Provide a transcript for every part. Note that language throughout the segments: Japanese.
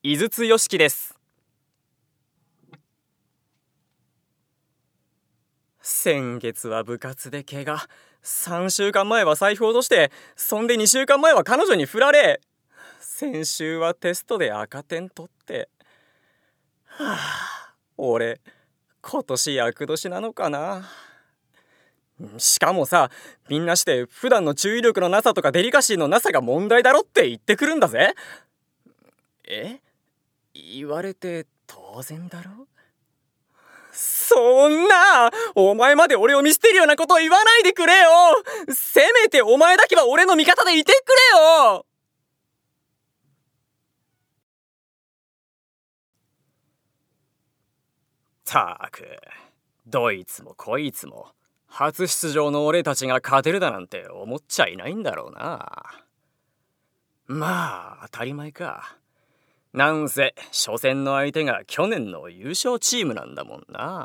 井筒よしきです。先月は部活で怪我、3週間前は財布落として、そんで2週間前は彼女に振られ、先週はテストで赤点取って、俺今年厄年なのかな。しかもさ、みんなして普段の注意力のなさとかデリカシーのなさが問題だろって言ってくるんだぜ。言われて当然だろ。そんな、お前まで俺を見捨てるようなことを言わないでくれよ。せめてお前だけは俺の味方でいてくれよ。たく、どいつもこいつも初出場の俺たちが勝てるだなんて思っちゃいないんだろうな。まあ当たり前か。なんせ初戦の相手が去年の優勝チームなんだもんな。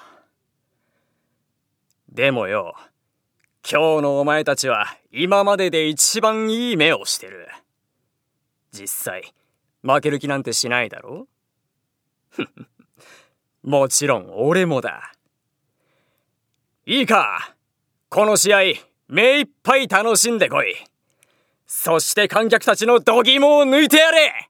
でもよ、今日のお前たちは今までで一番いい目をしてる。実際負ける気なんてしないだろ。もちろん俺もだ。いいか、この試合目いっぱい楽しんでこい。そして観客たちの度肝を抜いてやれ。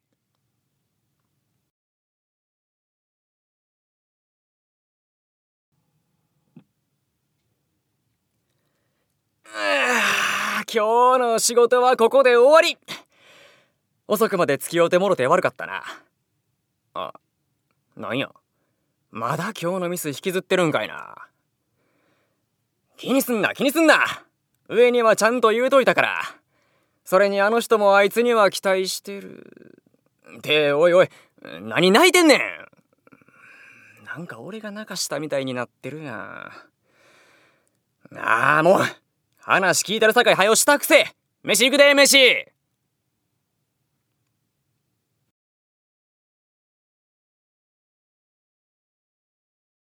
今日の仕事はここで終わり。遅くまで付き合うてもろて悪かったな。なんや、まだ今日のミス引きずってるんかいな。気にすんな。上にはちゃんと言うといたから。それにあの人もあいつには期待してる。っておい、何泣いてんねん。なんか俺が泣かしたみたいになってるやん。もう話聞いてるさかいはよしたくせ。飯行くで、飯。